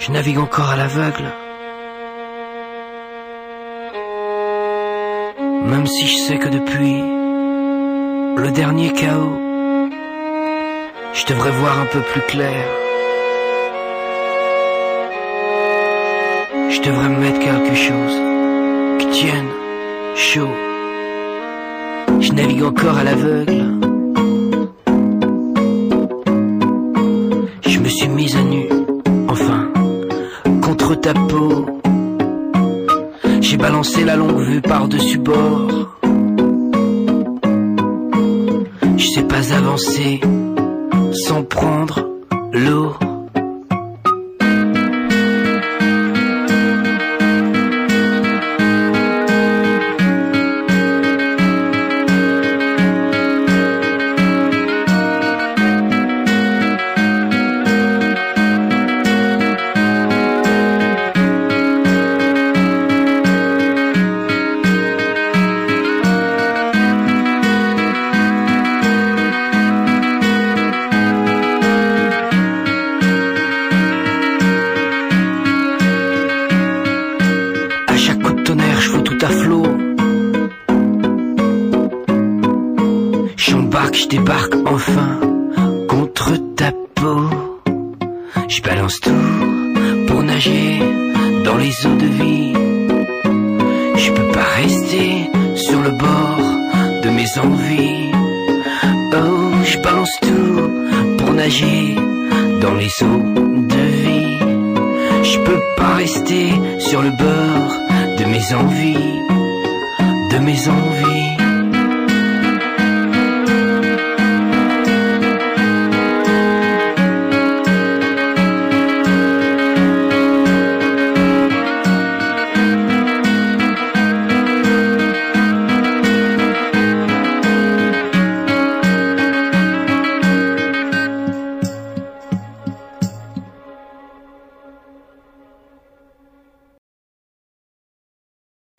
Je navigue encore à l'aveugle. Même si je sais que depuis le dernier chaos, je devrais voir un peu plus clair. Je devrais me mettre quelque chose qui tienne chaud. Je navigue encore à l'aveugle. Je me suis mise à nu, enfin, contre ta peau. J'ai balancé la longue vue par-dessus bord. Je sais pas avancer sans prendre l'eau. Je débarque enfin contre ta peau. Je balance tout pour nager dans les eaux de vie. Je peux pas rester sur le bord de mes envies. Oh, je balance tout pour nager dans les eaux de vie. Je peux pas rester sur le bord de mes envies, de mes envies.